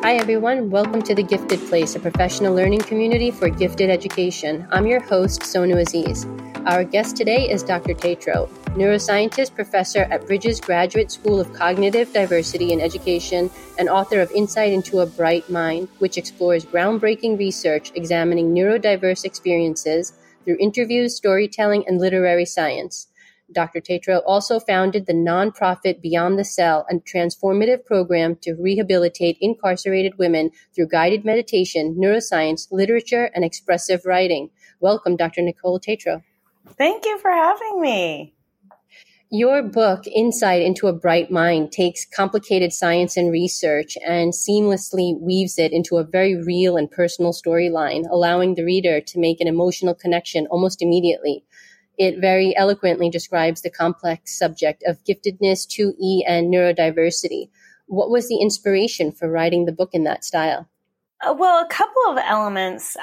Hi, everyone. Welcome to The Gifted Place, a professional learning community for gifted education. I'm your host, Sonu Aziz. Our guest today is Dr. Tetreault, neuroscientist, professor at Bridges Graduate School of Cognitive Diversity in Education, and author of Insight into a Bright Mind, which explores groundbreaking research examining neurodiverse experiences through interviews, storytelling, and literary science. Dr. Tetreault also founded the nonprofit Beyond the Cell, a transformative program to rehabilitate incarcerated women through guided meditation, neuroscience, literature, and expressive writing. Welcome, Dr. Nicole Tetreault. Thank you for having me. Your book, Insight into a Bright Mind, takes complicated science and research and seamlessly weaves it into a very real and personal storyline, allowing the reader to make an emotional connection almost immediately. It very eloquently describes the complex subject of giftedness, 2E, and neurodiversity. What was the inspiration for writing the book in that style? Well, a couple of elements.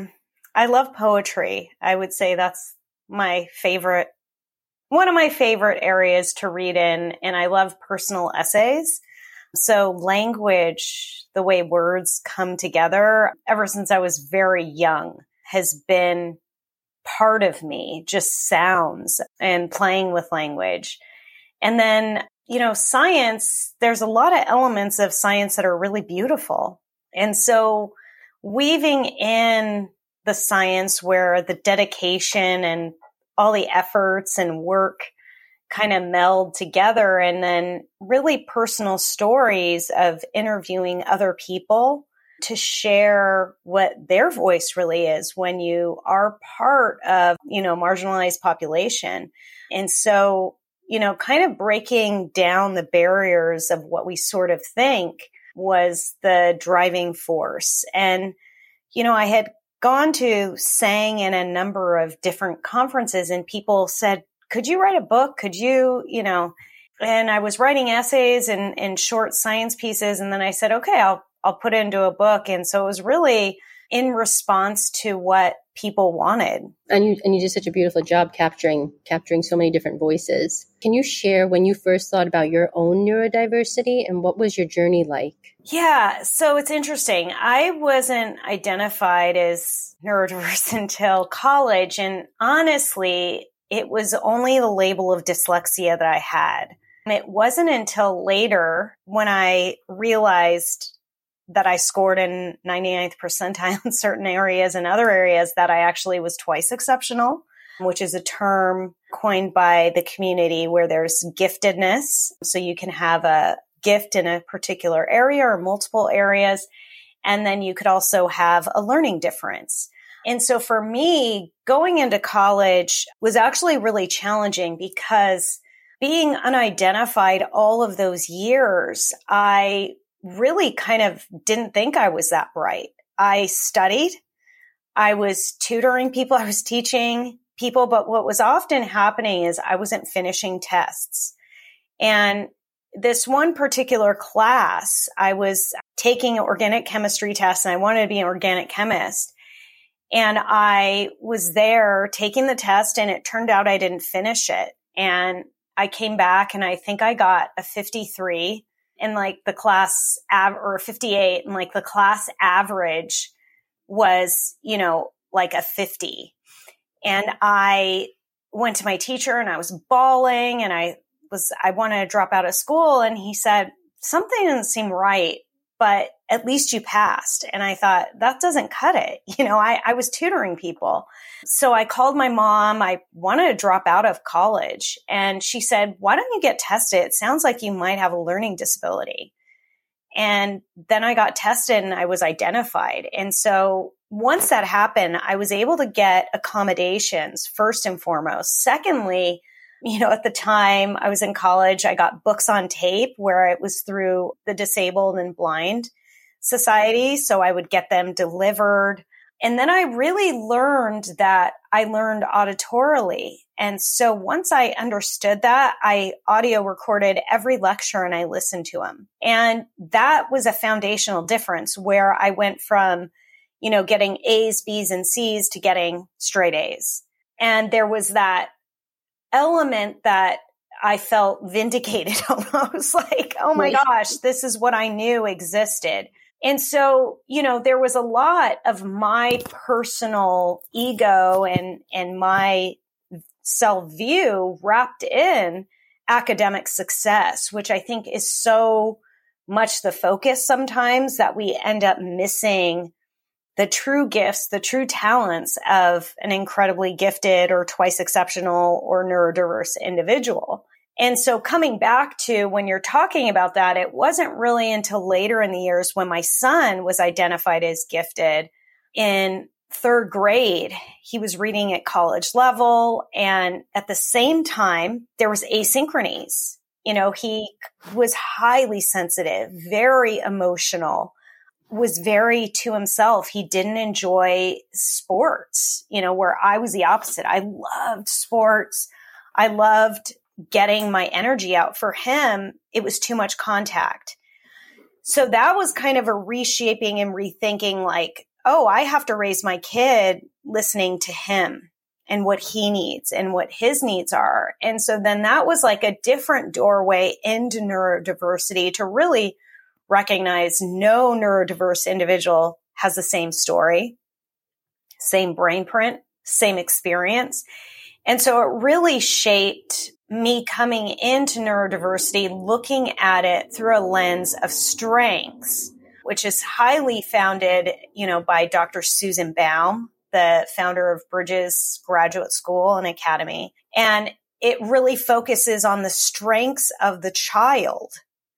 I love poetry. I would say that's my favorite, one of my favorite areas to read in, and I love personal essays. So language, the way words come together, ever since I was very young, has been part of me, just sounds and playing with language. And then, science, there's a lot of elements of science that are really beautiful. And so weaving in the science where the dedication and all the efforts and work kind of meld together, and then really personal stories of interviewing other people to share what their voice really is when you are part of, marginalized population. And so, kind of breaking down the barriers of what we sort of think was the driving force. And, I had gone to sang in a number of different conferences, and people said, could you write a book? Could you, and I was writing essays and short science pieces. And then I said, okay, I'll put it into a book. And so it was really in response to what people wanted. And you did such a beautiful job capturing so many different voices. Can you share when you first thought about your own neurodiversity and what was your journey like? Yeah, so it's interesting. I wasn't identified as neurodiverse until college. And honestly, it was only the label of dyslexia that I had. And it wasn't until later when I realized that I scored in 99th percentile in certain areas and other areas that I actually was twice exceptional, which is a term coined by the community where there's giftedness. So you can have a gift in a particular area or multiple areas. And then you could also have a learning difference. And so for me, going into college was actually really challenging because being unidentified all of those years, I really kind of didn't think I was that bright. I studied. I was tutoring people. I was teaching people. But what was often happening is I wasn't finishing tests. And this one particular class, I was taking an organic chemistry test and I wanted to be an organic chemist. And I was there taking the test and it turned out I didn't finish it. And I came back and I think I got a 53. And like the class or 58, and like the class average was, like a 50. And I went to my teacher and I was bawling and I wanted to drop out of school. And he said, something doesn't seem right, but at least you passed. And I thought, that doesn't cut it. I was tutoring people. So I called my mom. I wanted to drop out of college. And she said, why don't you get tested? It sounds like you might have a learning disability. And then I got tested and I was identified. And so once that happened, I was able to get accommodations first and foremost. Secondly, at the time I was in college, I got books on tape where it was through the Disabled and Blind Society. So I would get them delivered. And then I really learned that I learned auditorily. And so once I understood that, I audio recorded every lecture and I listened to them. And that was a foundational difference where I went from, getting A's, B's, and C's to getting straight A's. And there was that element that I felt vindicated almost like, oh my gosh, this is what I knew existed. And so, there was a lot of my personal ego and my self-view wrapped in academic success, which I think is so much the focus sometimes that we end up missing the true gifts, the true talents of an incredibly gifted or twice exceptional or neurodiverse individual. And so coming back to when you're talking about that, it wasn't really until later in the years when my son was identified as gifted. In third grade, he was reading at college level. And at the same time, there was asynchronies. He was highly sensitive, very emotional, was very to himself. He didn't enjoy sports, where I was the opposite. I loved sports. I loved getting my energy out. For him, it was too much contact. So that was kind of a reshaping and rethinking, like, oh, I have to raise my kid listening to him and what he needs and what his needs are. And so then that was like a different doorway into neurodiversity to really recognize no neurodiverse individual has the same story, same brain print, same experience. And so it really shaped me coming into neurodiversity, looking at it through a lens of strengths, which is highly founded, by Dr. Susan Baum, the founder of Bridges Graduate School and Academy. And it really focuses on the strengths of the child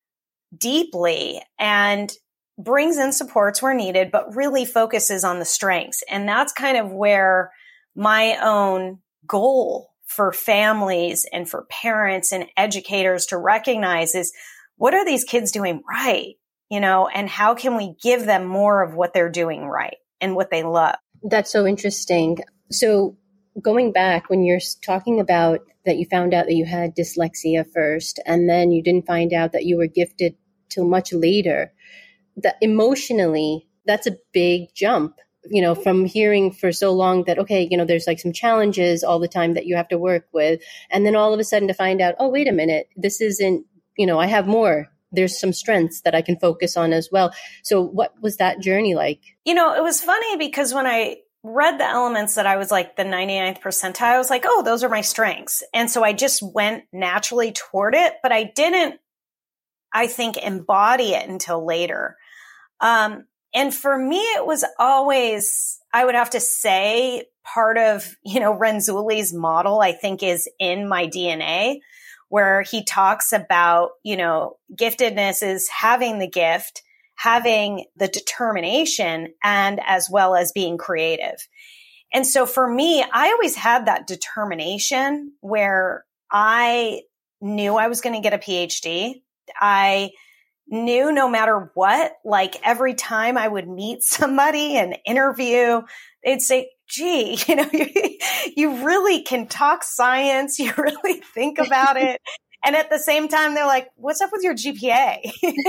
deeply and brings in supports where needed, but really focuses on the strengths. And that's kind of where my own goal for families and for parents and educators to recognize is, what are these kids doing right? And how can we give them more of what they're doing right and what they love? That's so interesting. So going back, when you're talking about that you found out that you had dyslexia first, and then you didn't find out that you were gifted till much later, that emotionally, that's a big jump. From hearing for so long that, okay, there's like some challenges all the time that you have to work with. And then all of a sudden to find out, oh, wait a minute, this isn't, I have more. There's some strengths that I can focus on as well. So what was that journey like? It was funny because when I read the elements that I was like the 99th percentile, I was like, oh, those are my strengths. And so I just went naturally toward it, but I didn't, I think, embody it until later. And for me, it was always, I would have to say, part of, Renzulli's model, I think, is in my DNA, where he talks about, giftedness is having the gift, having the determination, and as well as being creative. And so for me, I always had that determination where I knew I was going to get a PhD. I knew no matter what, like every time I would meet somebody and interview, they'd say, gee, you really can talk science. You really think about it. And at the same time, they're like, what's up with your GPA?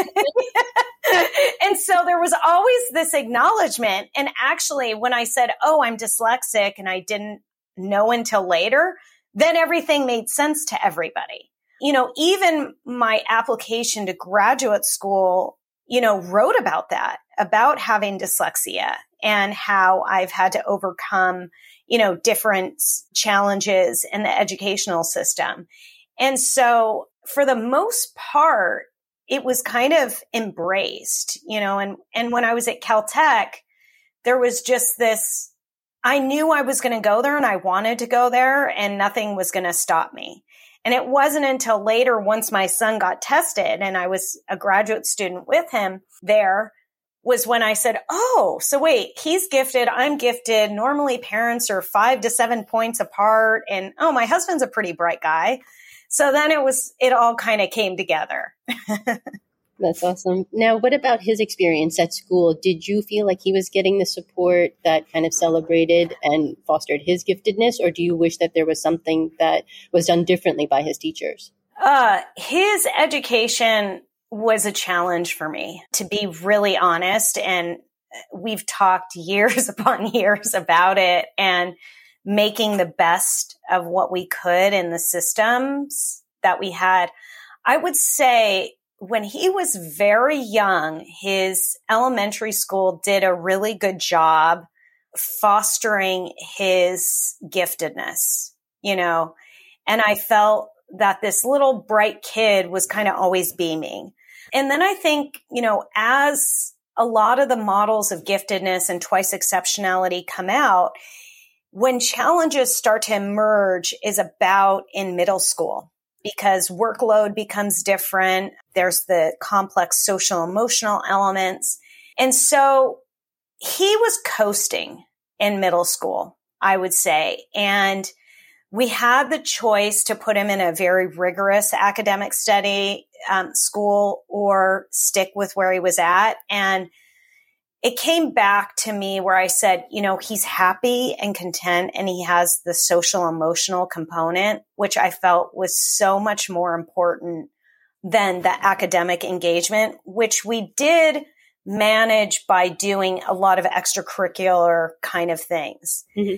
And so there was always this acknowledgement. And actually, when I said, oh, I'm dyslexic and I didn't know until later, then everything made sense to everybody. Even my application to graduate school, wrote about that, about having dyslexia and how I've had to overcome, different challenges in the educational system. And so for the most part, it was kind of embraced, and when I was at Caltech, there was just this, I knew I was going to go there and I wanted to go there and nothing was going to stop me. And it wasn't until later, once my son got tested and I was a graduate student with him there, was when I said, oh, so wait, he's gifted, I'm gifted. Normally parents are 5 to 7 points apart. And oh, my husband's a pretty bright guy. So then it all kind of came together. That's awesome. Now, what about his experience at school? Did you feel like he was getting the support that kind of celebrated and fostered his giftedness? Or do you wish that there was something that was done differently by his teachers? His education was a challenge for me, to be really honest. And we've talked years upon years about it and making the best of what we could in the systems that we had. I would say when he was very young, his elementary school did a really good job fostering his giftedness, and I felt that this little bright kid was kind of always beaming. And then I think, as a lot of the models of giftedness and twice exceptionality come out, when challenges start to emerge is about in middle school, because workload becomes different. There's the complex social emotional elements. And so he was coasting in middle school, I would say. And we had the choice to put him in a very rigorous academic study school or stick with where he was at. And it came back to me where I said, he's happy and content and he has the social emotional component, which I felt was so much more important than the academic engagement, which we did manage by doing a lot of extracurricular kind of things. Mm-hmm.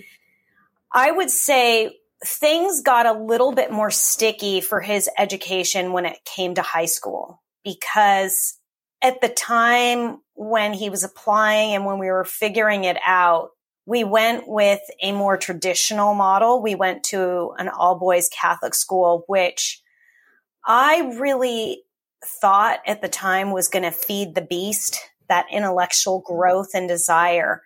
I would say things got a little bit more sticky for his education when it came to high school, because at the time when he was applying and when we were figuring it out, we went with a more traditional model. We went to an all-boys Catholic school, which I really thought at the time was going to feed the beast, that intellectual growth and desire.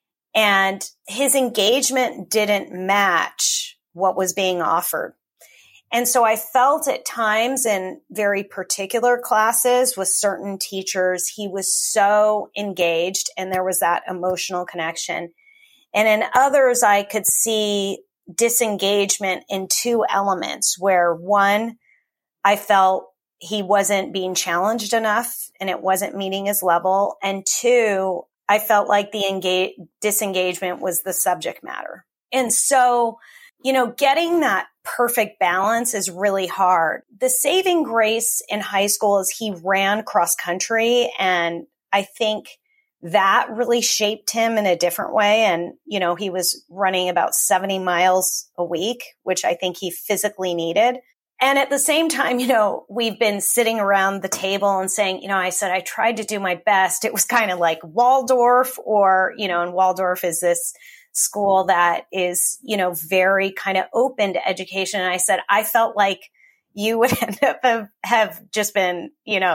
And his engagement didn't match what was being offered. And so I felt at times in very particular classes with certain teachers, he was so engaged and there was that emotional connection. And in others, I could see disengagement in two elements where one, I felt he wasn't being challenged enough and it wasn't meeting his level. And two, I felt like the disengagement was the subject matter. And so, getting that perfect balance is really hard. The saving grace in high school is he ran cross country, and I think that really shaped him in a different way. And, he was running about 70 miles a week, which I think he physically needed. And at the same time, we've been sitting around the table and saying, I said, I tried to do my best. It was kind of like Waldorf and Waldorf is this school that is, very kind of open to education. And I said, I felt like you would end up have just been,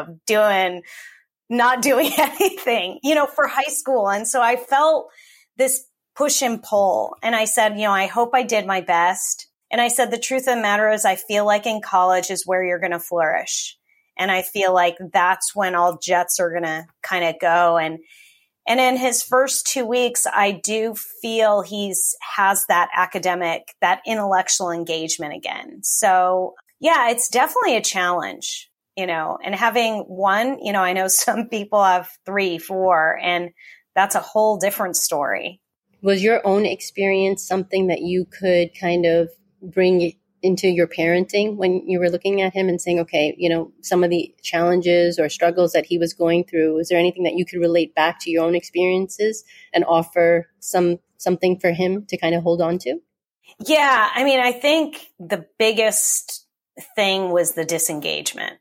not doing anything, for high school. And so I felt this push and pull. And I said, I hope I did my best. And I said, the truth of the matter is I feel like in college is where you're going to flourish. And I feel like that's when all jets are going to kind of go. And in his first 2 weeks, I do feel has that academic, that intellectual engagement again. So yeah, it's definitely a challenge, and having one, I know some people have 3, 4, and that's a whole different story. Was your own experience something that you could kind of bring into your parenting when you were looking at him and saying, okay, some of the challenges or struggles that he was going through, was there anything that you could relate back to your own experiences and offer something for him to kind of hold on to? Yeah. I think the biggest thing was the disengagement,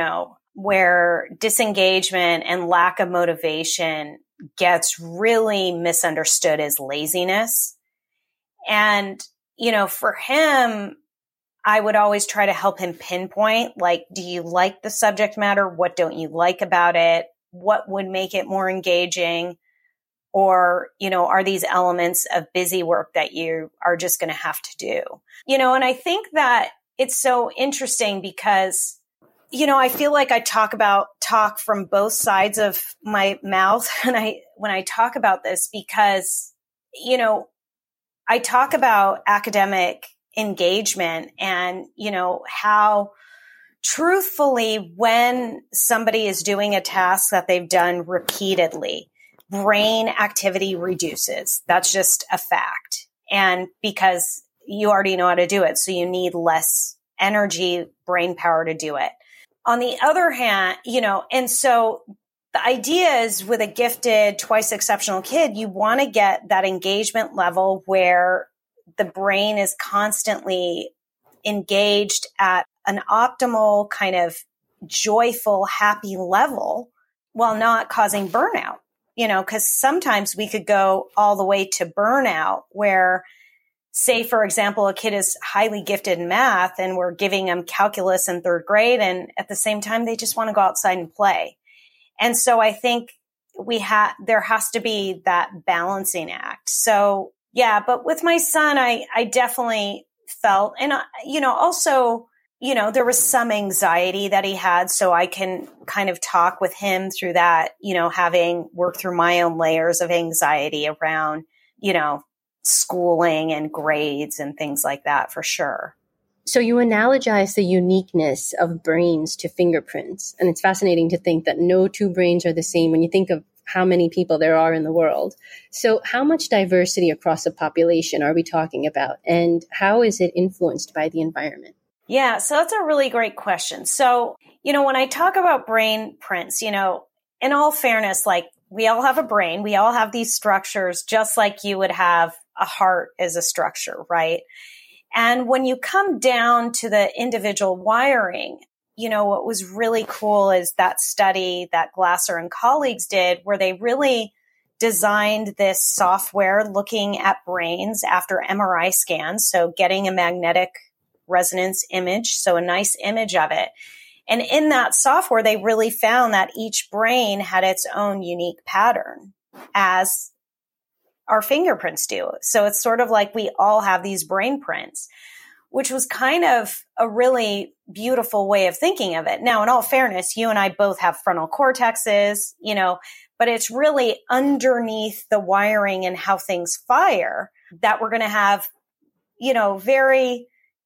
where disengagement and lack of motivation gets really misunderstood as laziness. And, for him, I would always try to help him pinpoint, like, do you like the subject matter? What don't you like about it? What would make it more engaging? Or, are these elements of busy work that you are just going to have to do? And I think that it's so interesting because, I feel like I talk from both sides of my mouth when I talk about this because, I talk about academic engagement and, how truthfully when somebody is doing a task that they've done repeatedly, brain activity reduces. That's just a fact. And because you already know how to do it, so you need less energy, brain power to do it. On the other hand, and so the idea is with a gifted, twice exceptional kid, you want to get that engagement level where the brain is constantly engaged at an optimal kind of joyful, happy level while not causing burnout, because sometimes we could go all the way to burnout where, say, for example, a kid is highly gifted in math and we're giving them calculus in third grade. And at the same time, they just want to go outside and play. And so I think there has to be that balancing act. So yeah, but with my son, I definitely felt, and also, there was some anxiety that he had. So I can kind of talk with him through that, having worked through my own layers of anxiety around, schooling and grades and things like that for sure. So you analogize the uniqueness of brains to fingerprints. And it's fascinating to think that no two brains are the same when you think of how many people there are in the world. So how much diversity across the population are we talking about? And how is it influenced by the environment? Yeah, so that's a really great question. So, when I talk about brain prints, in all fairness, like we all have a brain, we all have these structures, just like you would have a heart as a structure, right? And when you come down to the individual wiring, what was really cool is that study that Glasser and colleagues did, where they really designed this software looking at brains after MRI scans. So getting a magnetic resonance image, so a nice image of it. And in that software, they really found that each brain had its own unique pattern, as our fingerprints do. So it's sort of like we all have these brain prints, which was kind of a really beautiful way of thinking of it. Now, in all fairness, you and I both have frontal cortexes, but it's really underneath the wiring and how things fire that we're going to have, very,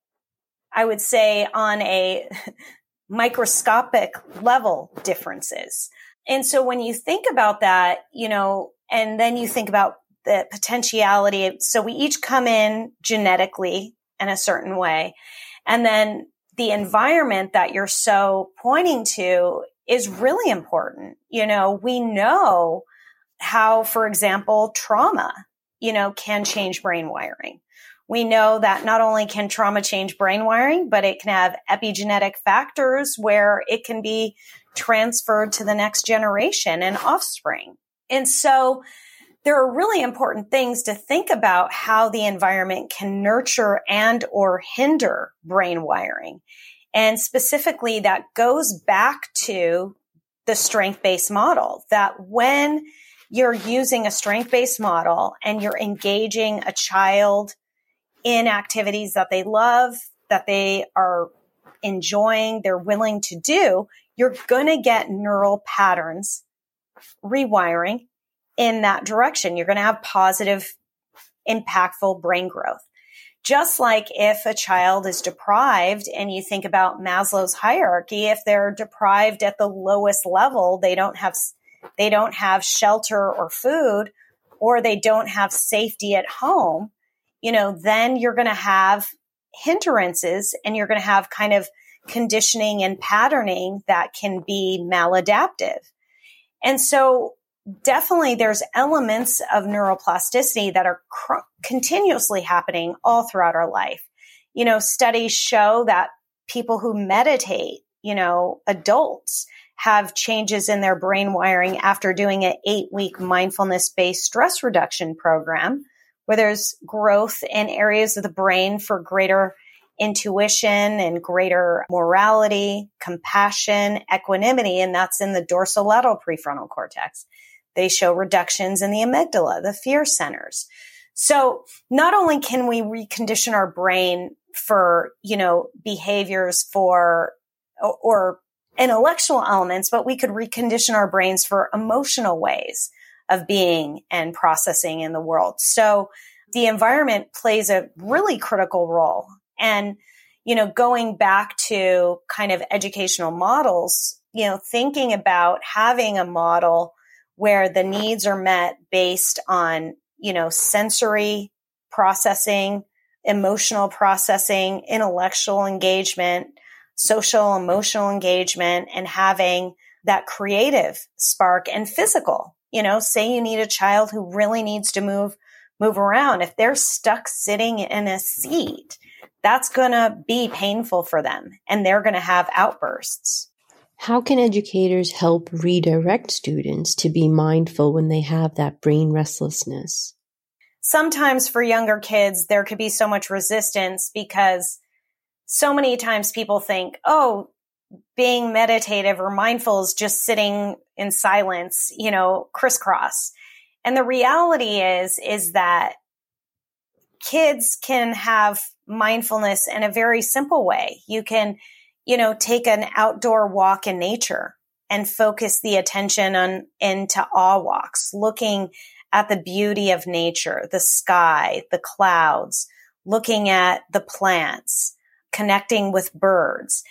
I would say, on a microscopic level differences. And so when you think about that, and then you think about the potentiality. So we each come in genetically in a certain way. And then the environment that you're so pointing to is really important. We know how, for example, trauma, can change brain wiring. We know that not only can trauma change brain wiring, but it can have epigenetic factors where it can be transferred to the next generation and offspring. And so there are really important things to think about how the environment can nurture and or hinder brain wiring. And specifically, that goes back to the strength-based model, that when you're using a strength-based model and you're engaging a child in activities that they love, that they are enjoying, they're willing to do, you're going to get neural patterns rewiring in that direction. You're going to have positive, impactful brain growth. Just like if a child is deprived, and you think about Maslow's hierarchy, if they're deprived at the lowest level, they don't have shelter or food, or they don't have safety at home, then you're going to have hindrances, and you're going to have kind of conditioning and patterning that can be maladaptive. And so definitely there's elements of neuroplasticity that are continuously happening all throughout our life. Studies show that people who meditate, adults, have changes in their brain wiring after doing an 8-week mindfulness-based stress reduction program, where there's growth in areas of the brain for greater intuition and greater morality, compassion, equanimity, and that's in the dorsolateral prefrontal cortex. They show reductions in the amygdala, the fear centers. So not only can we recondition our brain for, behaviors or intellectual elements, but we could recondition our brains for emotional ways of being and processing in the world. So the environment plays a really critical role. And, going back to kind of educational models, thinking about having a model where the needs are met based on, sensory processing, emotional processing, intellectual engagement, social, emotional engagement, and having that creative spark, and physical. Say you need a child who really needs to move around. If they're stuck sitting in a seat, that's going to be painful for them, and they're going to have outbursts. How can educators help redirect students to be mindful when they have that brain restlessness? Sometimes for younger kids, there could be so much resistance because so many times people think, oh, being meditative or mindful is just sitting in silence, crisscross. And the reality is that kids can have mindfulness in a very simple way. You can, take an outdoor walk in nature and focus the attention into awe walks, looking at the beauty of nature, the sky, the clouds, looking at the plants, connecting with birds,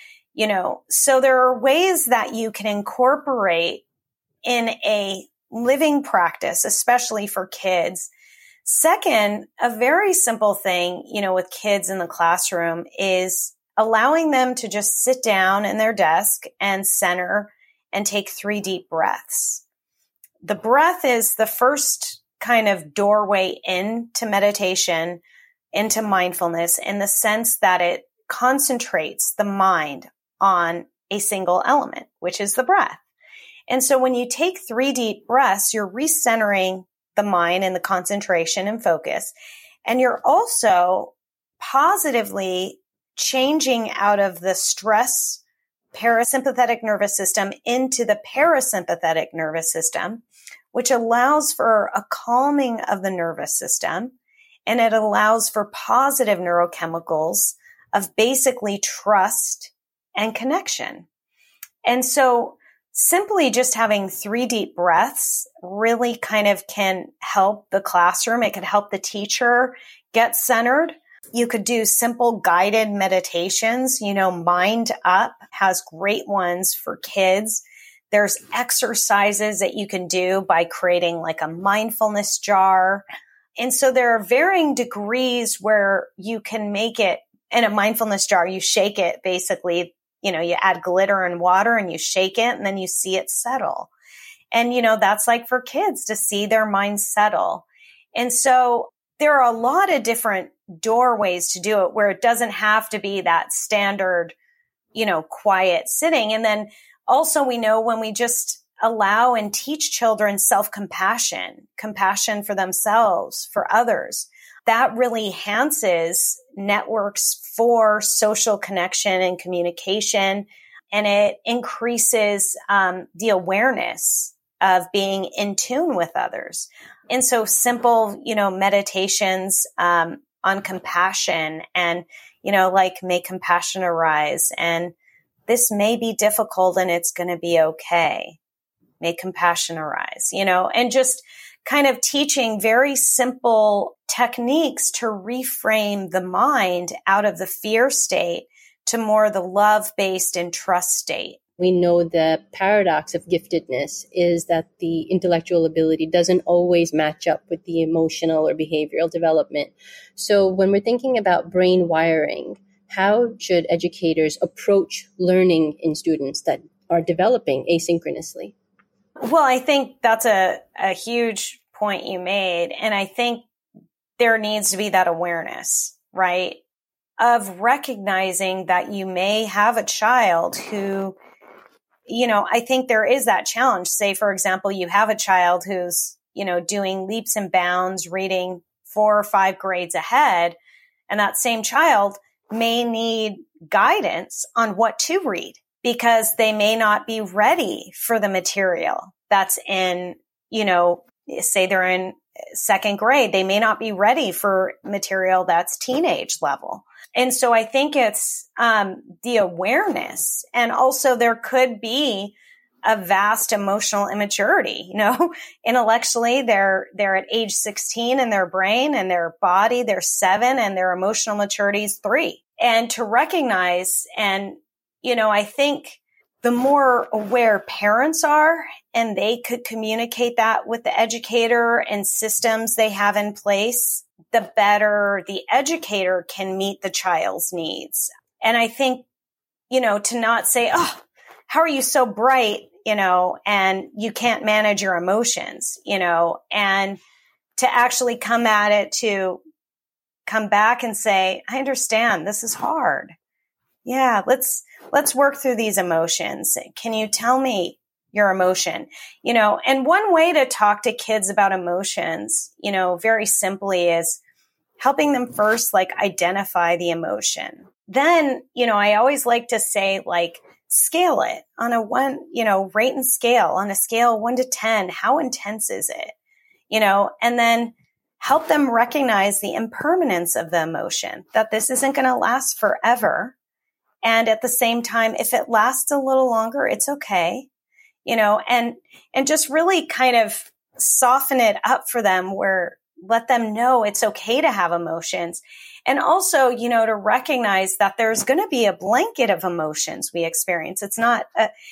so there are ways that you can incorporate in a living practice, especially for kids. Second, a very simple thing, with kids in the classroom is allowing them to just sit down in their desk and center and take 3 deep breaths. The breath is the first kind of doorway into meditation, into mindfulness, in the sense that it concentrates the mind on a single element, which is the breath. And so when you take 3 deep breaths, you're recentering the mind and the concentration and focus. And you're also positively changing out of the stress parasympathetic nervous system into the parasympathetic nervous system, which allows for a calming of the nervous system. And it allows for positive neurochemicals of basically trust and connection. And so simply just having 3 deep breaths really kind of can help the classroom. It can help the teacher get centered. You could do simple guided meditations. Mind Up has great ones for kids. There's exercises that you can do by creating like a mindfulness jar. And so there are varying degrees where you can make it in a mindfulness jar. You shake it basically. You add glitter and water and you shake it and then you see it settle. And, that's like for kids to see their minds settle. And so there are a lot of different doorways to do it where it doesn't have to be that standard, quiet sitting. And then also we know when we just allow and teach children self-compassion, compassion for themselves, for others, that really enhances networks for social connection and communication. And it increases the awareness of being in tune with others. And so simple, meditations on compassion and, like may compassion arise. And this may be difficult and it's going to be okay. May compassion arise, and just kind of teaching very simple techniques to reframe the mind out of the fear state to more the love-based and trust state. We know the paradox of giftedness is that the intellectual ability doesn't always match up with the emotional or behavioral development. So when we're thinking about brain wiring, how should educators approach learning in students that are developing asynchronously? Well, I think that's a huge point you made. And I think there needs to be that awareness, right? Of recognizing that you may have a child who, I think there is that challenge. Say, for example, you have a child who's, doing leaps and bounds, reading 4 or 5 grades ahead. And that same child may need guidance on what to read because they may not be ready for the material that's in, say they're in 2nd grade. They may not be ready for material that's teenage level. And so I think it's the awareness. And also there could be a vast emotional immaturity, intellectually they're at age 16 in their brain and their body, they're 7 and their emotional maturity is 3. And to recognize and, I think the more aware parents are and they could communicate that with the educator and systems they have in place, the better the educator can meet the child's needs. And I think, to not say, oh, how are you so bright, and you can't manage your emotions, and to actually come at it to come back and say, I understand this is hard. Yeah, let's work through these emotions. Can you tell me your emotion? And one way to talk to kids about emotions, very simply is helping them first, like, identify the emotion. Then, I always like to say, like, scale it on a rate and scale on a scale 1 to 10. How intense is it? And then help them recognize the impermanence of the emotion, that this isn't going to last forever. And at the same time, if it lasts a little longer, it's okay, and just really kind of soften it up for them, where let them know it's okay to have emotions. And also, to recognize that there's going to be a blanket of emotions we experience. It's not,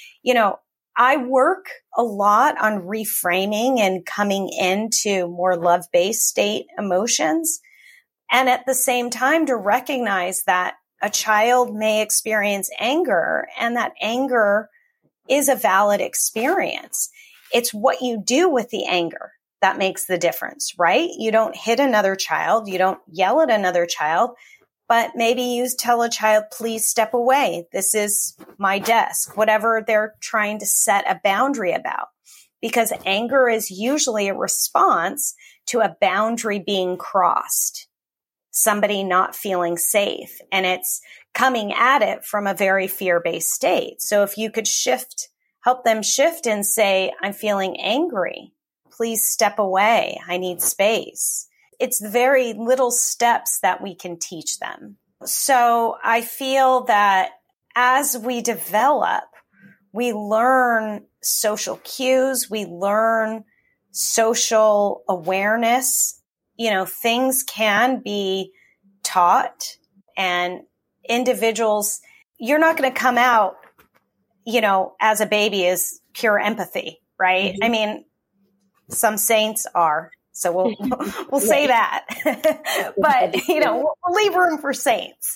I work a lot on reframing and coming into more love-based state emotions. And at the same time, to recognize that a child may experience anger, and that anger is a valid experience. It's what you do with the anger that makes the difference, right? You don't hit another child. You don't yell at another child, but maybe you tell a child, please step away. This is my desk, whatever they're trying to set a boundary about, because anger is usually a response to a boundary being crossed, somebody not feeling safe, and it's coming at it from a very fear-based state. So if you could help them shift and say, I'm feeling angry. Please step away. I need space. It's the very little steps that we can teach them. So I feel that as we develop, we learn social cues, we learn social awareness. Things can be taught, and individuals, you're not going to come out, as a baby as pure empathy, right? Mm-hmm. I mean, some saints are, so we'll say that, but we'll leave room for saints.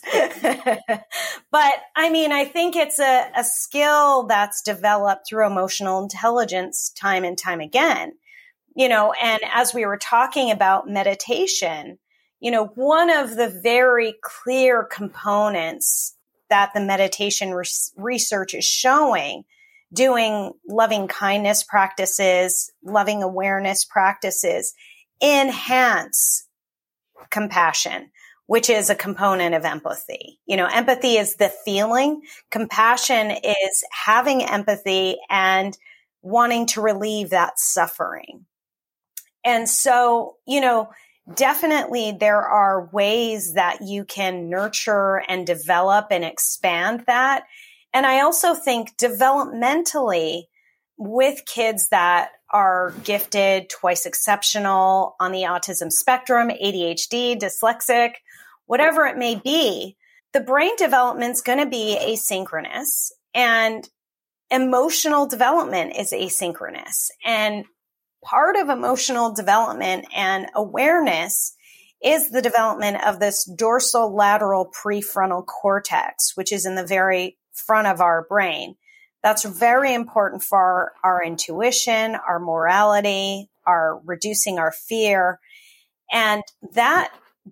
But I mean, I think it's a skill that's developed through emotional intelligence time and time again, and as we were talking about meditation, one of the very clear components that the meditation research is showing, doing loving kindness practices, loving awareness practices, enhance compassion, which is a component of empathy. Empathy is the feeling. Compassion is having empathy and wanting to relieve that suffering. And so, definitely there are ways that you can nurture and develop and expand that. And I also think developmentally, with kids that are gifted, twice exceptional, on the autism spectrum, ADHD, dyslexic, whatever it may be, the brain development's going to be asynchronous, and emotional development is asynchronous. And part of emotional development and awareness is the development of this dorsolateral prefrontal cortex, which is in the very front of our brain. That's very important for our intuition, our morality, our reducing our fear. And that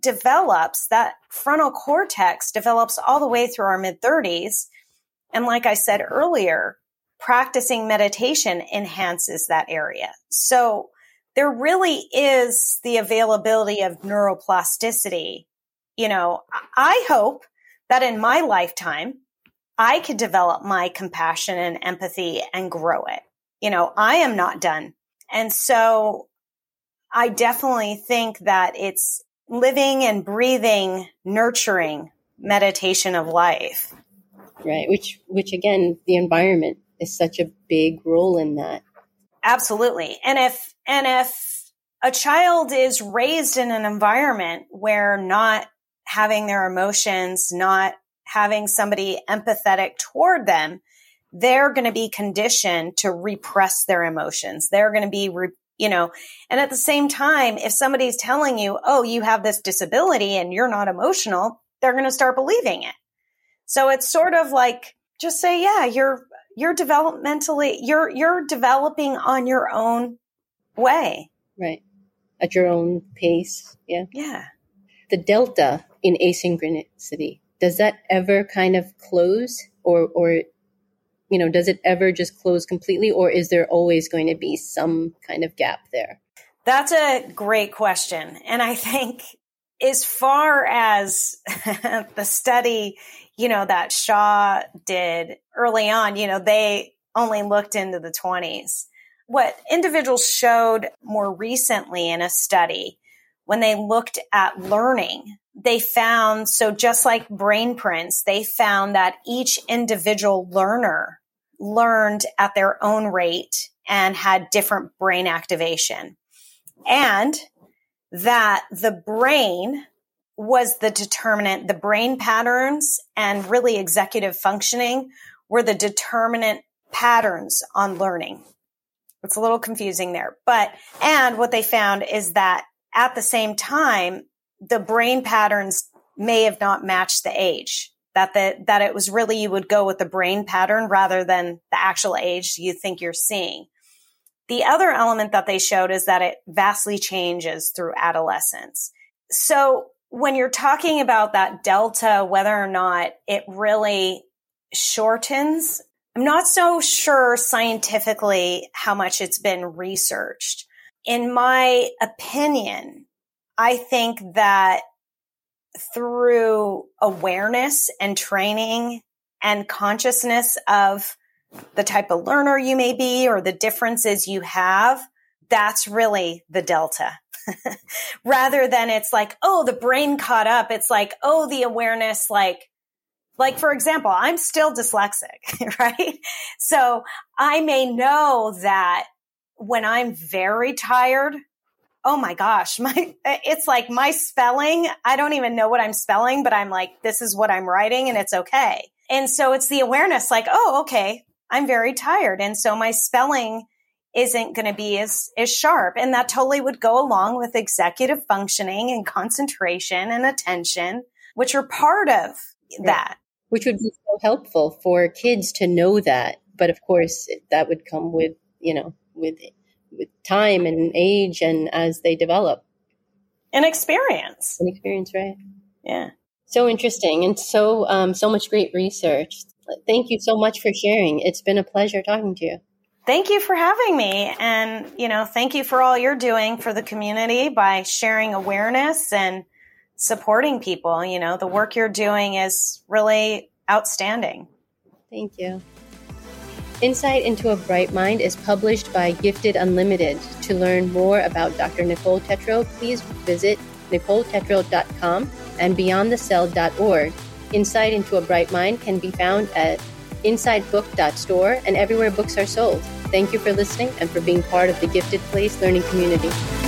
frontal cortex develops all the way through our mid-30s. And like I said earlier, practicing meditation enhances that area. So there really is the availability of neuroplasticity. I hope that in my lifetime, I could develop my compassion and empathy and grow it. I am not done. And so I definitely think that it's living and breathing, nurturing meditation of life. Right. Which again, the environment is such a big role in that. Absolutely. And if a child is raised in an environment where not having their emotions, not having somebody empathetic toward them, they're going to be conditioned to repress their emotions. They're going to be, and at the same time, if somebody's telling you, oh, you have this disability and you're not emotional, they're going to start believing it. So it's sort of like, just say, yeah, you're developmentally, you're developing on your own way. Right. At your own pace. Yeah. Yeah. The delta in asynchronicity, does that ever kind of close or does it ever just close completely, or is there always going to be some kind of gap there? That's a great question. And I think as far as the study, that Shaw did early on, they only looked into the 20s. What individuals showed more recently in a study, when they looked at learning, they found, so just like brain prints, they found that each individual learner learned at their own rate and had different brain activation. And that the brain was the determinant, the brain patterns and really executive functioning were the determinant patterns on learning. It's a little confusing there, and what they found is that at the same time, the brain patterns may have not matched the age, that it was really, you would go with the brain pattern rather than the actual age you think you're seeing. The other element that they showed is that it vastly changes through adolescence. So when you're talking about that delta, whether or not it really shortens, I'm not so sure scientifically how much it's been researched. In my opinion, I think that through awareness and training and consciousness of the type of learner you may be or the differences you have, that's really the delta. Rather than it's like, oh, the brain caught up. It's like, oh, the awareness, like, for example, I'm still dyslexic, right? So I may know that when I'm very tired, oh my gosh, it's like my spelling, I don't even know what I'm spelling, but I'm like, this is what I'm writing and it's okay. And so it's the awareness like, oh, okay, I'm very tired. And so my spelling isn't going to be as sharp. And that totally would go along with executive functioning and concentration and attention, which are part of that. Which would be so helpful for kids to know that. But of course, that would come with, with time and age and as they develop. And experience. Right? Yeah. So interesting and so much great research. Thank you so much for sharing. It's been a pleasure talking to you. Thank you for having me. And, thank you for all you're doing for the community by sharing awareness and supporting people. The work you're doing is really outstanding. Thank you. Insight into a Bright Mind is published by Gifted Unlimited. To learn more about Dr. Nicole Tetreault, please visit NicoleTetreault.com and BeyondTheCell.org. Insight into a Bright Mind can be found at insidebook.store and everywhere books are sold. Thank you for listening and for being part of the Gifted Place Learning community.